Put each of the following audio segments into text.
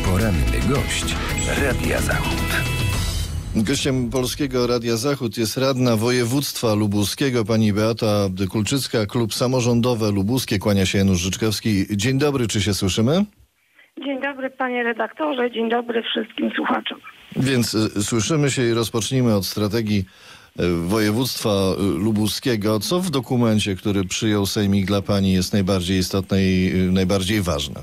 Poranny gość Radia Zachód. Gościem Polskiego Radia Zachód jest radna województwa lubuskiego, pani Beata Kulczycka, Klub Samorządowy Lubuskie. Kłania się Janusz Życzkowski. Dzień dobry, czy się słyszymy? Dzień dobry panie redaktorze, dzień dobry wszystkim słuchaczom. Więc słyszymy się i rozpocznijmy od strategii województwa lubuskiego. Co w dokumencie, który przyjął Sejmik, dla pani jest najbardziej istotne i najbardziej ważne?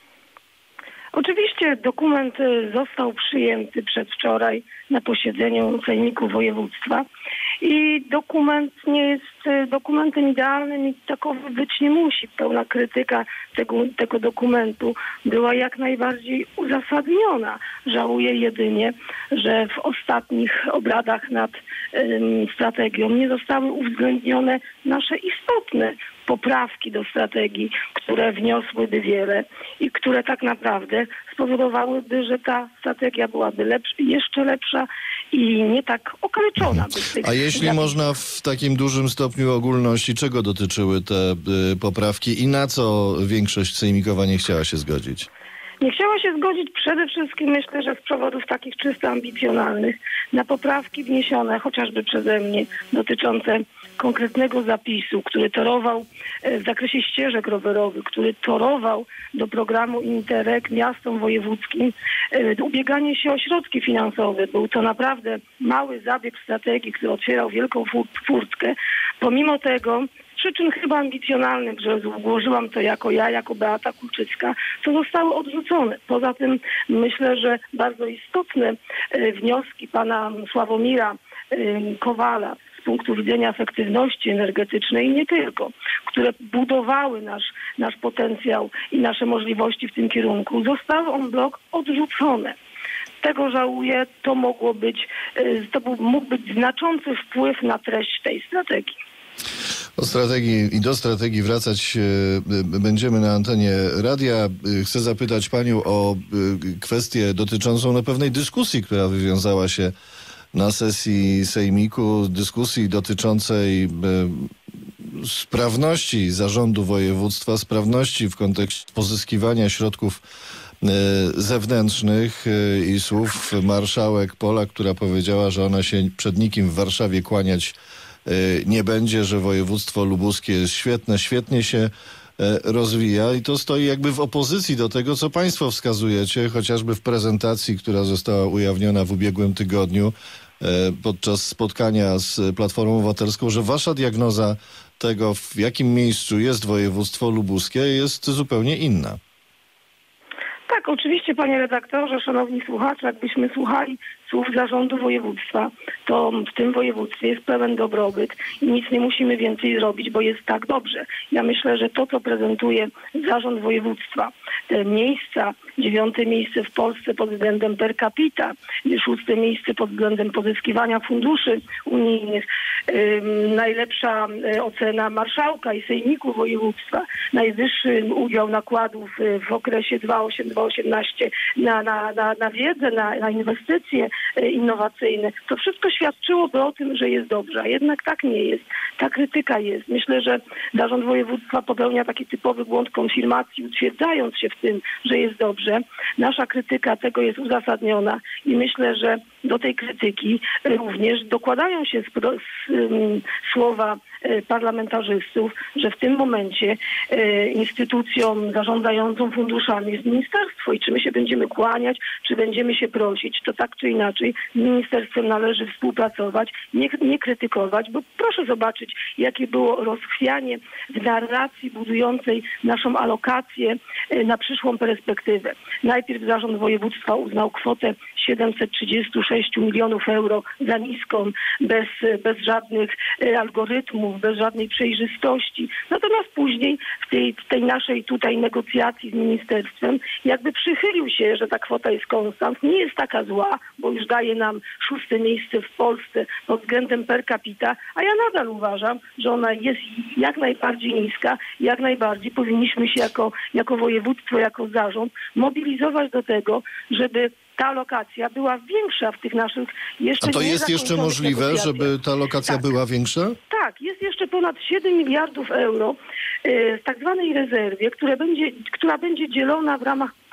Oczywiście dokument został przyjęty przedwczoraj na posiedzeniu Sejmiku Województwa i dokument nie jest dokumentem idealnym i takowy być nie musi. Pełna krytyka tego dokumentu była jak najbardziej uzasadniona. Żałuję jedynie, że w ostatnich obradach nad strategią nie zostały uwzględnione nasze istotne poprawki do strategii, które wniosłyby wiele i które tak naprawdę spowodowałyby, że ta strategia byłaby jeszcze lepsza i nie tak okaleczona. A jeśli można w takim dużym stopniu ogólności, czego dotyczyły te poprawki i na co większość sejmikowa nie chciała się zgodzić? Nie chciała się zgodzić przede wszystkim, myślę, że z przewodów takich czysto ambicjonalnych, na poprawki wniesione chociażby przeze mnie dotyczące konkretnego zapisu, który torował w zakresie ścieżek rowerowych, który torował do programu Interreg miastom wojewódzkim ubieganie się o środki finansowe. Był to naprawdę mały zabieg strategii, który otwierał wielką furtkę. Pomimo tego, z przyczyn chyba ambicjonalnych, że złożyłam to jako Beata Kulczycka, to zostały odrzucone. Poza tym myślę, że bardzo istotne wnioski pana Sławomira Kowala z punktu widzenia efektywności energetycznej i nie tylko, które budowały nasz potencjał i nasze możliwości w tym kierunku, zostały en bloc odrzucone. Tego żałuję, mógł być znaczący wpływ na treść tej strategii. Do strategii wracać będziemy na antenie radia. Chcę zapytać panią o kwestię dotyczącą pewnej dyskusji, która wywiązała się na sesji Sejmiku, dyskusji dotyczącej sprawności zarządu województwa, sprawności w kontekście pozyskiwania środków zewnętrznych i słów marszałek Polak, która powiedziała, że ona się przed nikim w Warszawie kłaniać nie będzie, że województwo lubuskie jest świetne, świetnie się rozwija i to stoi jakby w opozycji do tego, co państwo wskazujecie, chociażby w prezentacji, która została ujawniona w ubiegłym tygodniu podczas spotkania z Platformą Obywatelską, że wasza diagnoza tego, w jakim miejscu jest województwo lubuskie, jest zupełnie inna. Tak, oczywiście panie redaktorze, szanowni słuchacze, jakbyśmy słuchali słów zarządu województwa, to w tym województwie jest pełen dobrobyt i nic nie musimy więcej zrobić, bo jest tak dobrze. Ja myślę, że to, co prezentuje zarząd województwa, te miejsca, 9. miejsce w Polsce pod względem per capita, 6. miejsce pod względem pozyskiwania funduszy unijnych, najlepsza ocena marszałka i sejmiku województwa, najwyższy udział nakładów w okresie 2008-2018 na wiedzę, na inwestycje innowacyjne. To wszystko świadczyłoby o tym, że jest dobrze, a jednak tak nie jest. Ta krytyka jest. Myślę, że zarząd województwa popełnia taki typowy błąd konfirmacji, utwierdzając się w tym, że jest dobrze. Nasza krytyka tego jest uzasadniona i myślę, że do tej krytyki również dokładają się słowa parlamentarzystów, że w tym momencie instytucją zarządzającą funduszami jest ministerstwo i czy my się będziemy kłaniać, czy będziemy się prosić, to tak czy inaczej z ministerstwem należy współpracować, nie krytykować, bo proszę zobaczyć, jakie było rozchwianie w narracji budującej naszą alokację na przyszłą perspektywę. Najpierw zarząd województwa uznał kwotę 736 milionów euro za niską, bez żadnych algorytmów, bez żadnej przejrzystości. Natomiast później w tej naszej tutaj negocjacji z ministerstwem jakby przychylił się, że ta kwota jest konstant, nie jest taka zła, bo już daje nam 6. miejsce w Polsce pod względem per capita, a ja nadal uważam, że ona jest jak najbardziej niska, jak najbardziej powinniśmy się jako województwo, jako zarząd mobilizować do tego, żeby ta alokacja była większa w tych naszych jeszcze. A to jest jeszcze możliwe, żeby ta alokacja była większa? Tak, jest jeszcze ponad 7 miliardów euro w tak zwanej rezerwie, która będzie dzielona w ramach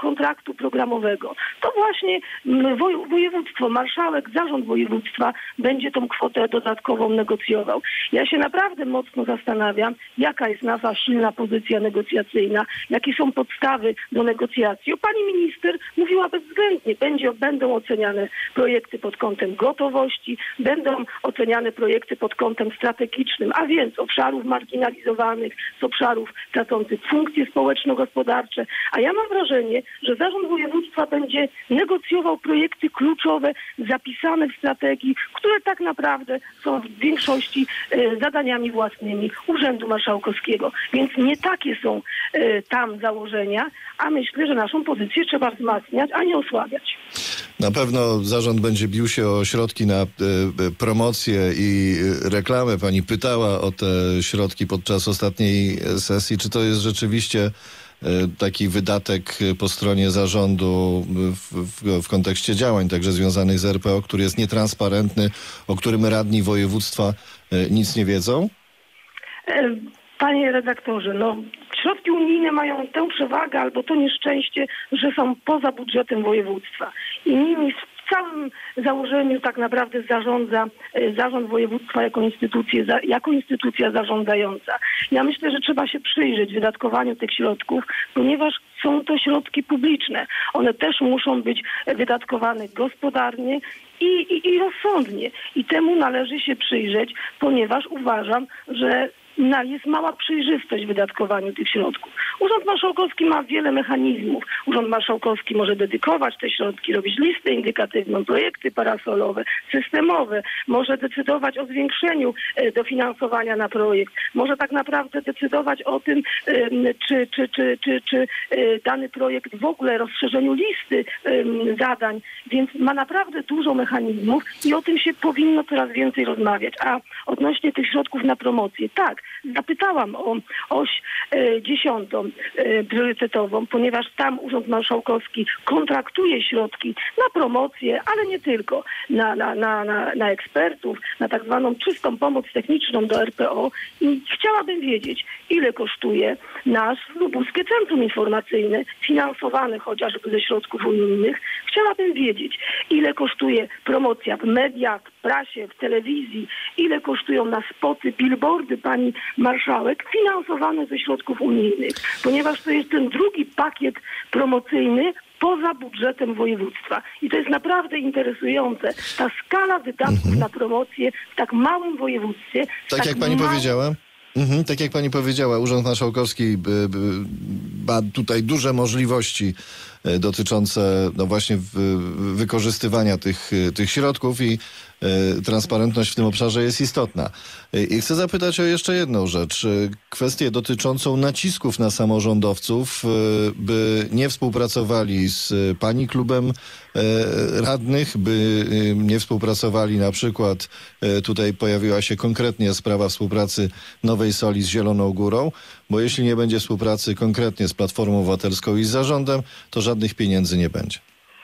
kontraktu programowego, to właśnie województwo, marszałek, zarząd województwa będzie tą kwotę dodatkową negocjował. Ja się naprawdę mocno zastanawiam, jaka jest nasza silna pozycja negocjacyjna, jakie są podstawy do negocjacji. Pani minister mówiła bezwzględnie, będą oceniane projekty pod kątem gotowości, będą oceniane projekty pod kątem strategicznym, a więc obszarów marginalizowanych, z obszarów tracących funkcje społeczno-gospodarcze. A ja mam wrażenie, że zarząd województwa będzie negocjował projekty kluczowe, zapisane w strategii, które tak naprawdę są w większości zadaniami własnymi Urzędu Marszałkowskiego. Więc nie takie są tam założenia, a myślę, że naszą pozycję trzeba wzmacniać, a nie osłabiać. Na pewno zarząd będzie bił się o środki na promocję i reklamę. Pani pytała o te środki podczas ostatniej sesji. Czy to jest rzeczywiście taki wydatek po stronie zarządu w kontekście działań także związanych z RPO, który jest nietransparentny, o którym radni województwa nic nie wiedzą? Panie redaktorze, środki unijne mają tę przewagę albo to nieszczęście, że są poza budżetem województwa. I nimi w całym założeniu tak naprawdę zarządza zarząd województwa jako instytucja zarządzająca. Ja myślę, że trzeba się przyjrzeć wydatkowaniu tych środków, ponieważ są to środki publiczne. One też muszą być wydatkowane gospodarnie i rozsądnie. I temu należy się przyjrzeć, ponieważ uważam, że jest mała przejrzystość w wydatkowaniu tych środków. Urząd Marszałkowski ma wiele mechanizmów. Urząd Marszałkowski może dedykować te środki, robić listę indykatywną, projekty parasolowe, systemowe. Może decydować o zwiększeniu dofinansowania na projekt. Może tak naprawdę decydować o tym, czy dany projekt w ogóle rozszerzeniu listy zadań. Więc ma naprawdę dużo mechanizmów i o tym się powinno coraz więcej rozmawiać. A odnośnie tych środków na promocję, tak, zapytałam o oś 10 priorytetową, ponieważ tam Urząd Marszałkowski kontraktuje środki na promocję, ale nie tylko, na ekspertów, na tak zwaną czystą pomoc techniczną do RPO i chciałabym wiedzieć, ile kosztuje nasz Lubuskie Centrum Informacyjne, finansowane chociażby ze środków unijnych. Chciałabym wiedzieć, ile kosztuje promocja w mediach, w prasie, w telewizji, ile kosztują nas spoty, billboardy, pani marszałek, finansowane ze środków unijnych, ponieważ to jest ten drugi pakiet promocyjny poza budżetem województwa. I to jest naprawdę interesujące. Ta skala wydatków na promocję w tak małym województwie. Tak jak pani powiedziała? Tak jak pani powiedziała, Urząd Marszałkowski ma tutaj duże możliwości dotyczące właśnie wykorzystywania tych środków i transparentność w tym obszarze jest istotna. I chcę zapytać o jeszcze jedną rzecz. Kwestię dotyczącą nacisków na samorządowców, by nie współpracowali z pani klubem radnych, by nie współpracowali na przykład, tutaj pojawiła się konkretnie sprawa współpracy Nowej Soli z Zieloną Górą, bo jeśli nie będzie współpracy konkretnie z Platformą Obywatelską i z zarządem, to żadnych pieniędzy nie będzie.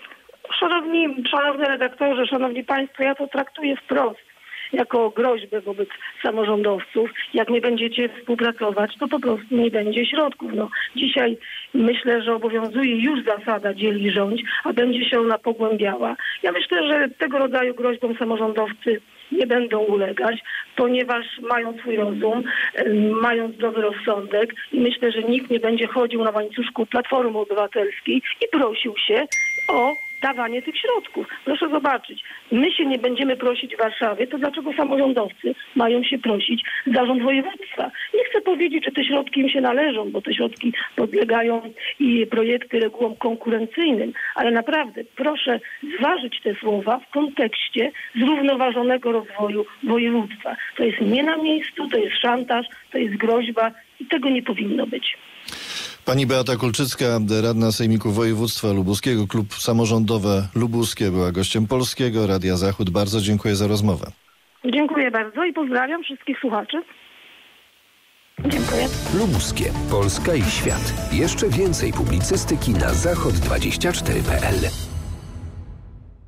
Szanowny redaktorze, szanowni państwo, ja to traktuję wprost jako groźbę wobec samorządowców. Jak nie będziecie współpracować, to po prostu nie będzie środków. Dzisiaj myślę, że obowiązuje już zasada dziel i rządź, a będzie się ona pogłębiała. Ja myślę, że tego rodzaju groźbom samorządowcy nie będą ulegać, ponieważ mają swój rozum, mają zdrowy rozsądek i myślę, że nikt nie będzie chodził na łańcuszku Platformy Obywatelskiej i prosił się o dawanie tych środków. Proszę zobaczyć, my się nie będziemy prosić w Warszawie, to dlaczego samorządowcy mają się prosić zarząd województwa? Nie chcę powiedzieć, że te środki im się należą, bo te środki podlegają i projekty regułom konkurencyjnym, ale naprawdę proszę zważyć te słowa w kontekście zrównoważonego rozwoju województwa. To jest nie na miejscu, to jest szantaż, to jest groźba i tego nie powinno być. Pani Beata Kulczycka, radna Sejmiku Województwa Lubuskiego, Klub Samorządowe Lubuskie, była gościem Polskiego Radia Zachód. Bardzo dziękuję za rozmowę. Dziękuję bardzo i pozdrawiam wszystkich słuchaczy. Dziękuję. Lubuskie, Polska i świat. Jeszcze więcej publicystyki na zachod24.pl.